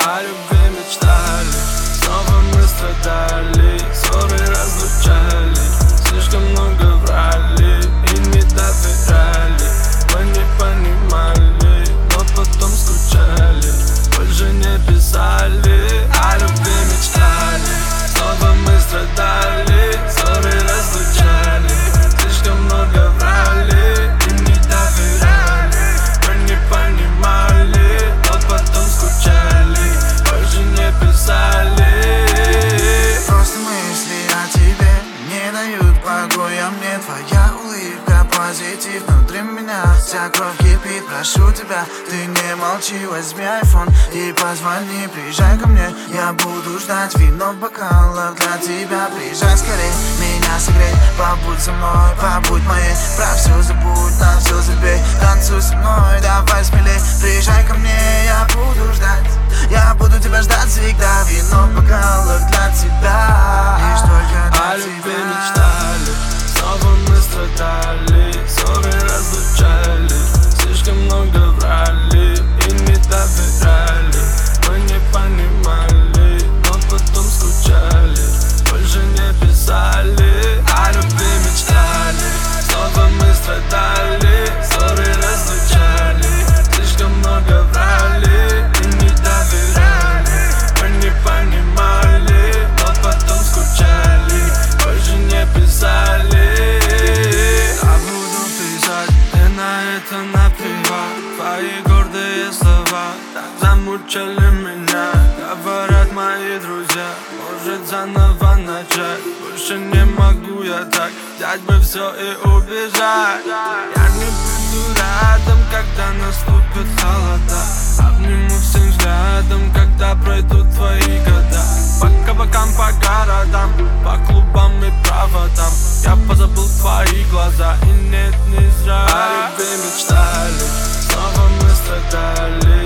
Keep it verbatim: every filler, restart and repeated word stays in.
О любви мечтали, снова мы страдали, ссоры разлучали, слишком много врали и не доверяли. Мы не понимали, но потом скучали, больше не писали. О любви мечтали, снова мы страдали, ссоры разлучали, слишком много врали и не доверяли. Мы не понимали, но потом скучали, больше не писали. Просто мысли о тебе не дают покоя мне. Твоя улыбка, позитив внутри меня, вся кровь кипит. Прошу тебя, ты не молчи, возьми айфон и позвони. Приезжай ко мне, я буду ждать вино в бокалах для тебя. Приезжай скорей, меня согрей, побудь со мной, побудь моей. Про все забудь, на все забей, танцуй со мной, давай смелей. Приезжай ко мне, я буду ждать, я буду тебя ждать всегда. Вино в бокалах для тебя, лишь только для О любви тебя. мечтали, снова мы страдали, ссоры разлучали, слишком много врали и не доверяли. Мы не понимали, но потом скучали, больше не писали. О любви мечтали, снова мы страдали, ссоры разлучали, слишком много врали и не доверяли. Мы не понимали, но потом скучали, больше не писали. Я буду писать, и на это наплевать. Твои гордые слова так замучили меня. Говорят мои друзья, может заново начать. Больше не могу я так, взять бы все и убежать. Я не буду рядом, когда наступит холода. Обниму всем взглядом, когда пройдут твои года. По кабакам, по городам, по клубам и проводам. Я позабыл твои глаза, и нет, не зря. О любви мечтали, снова мы страдали,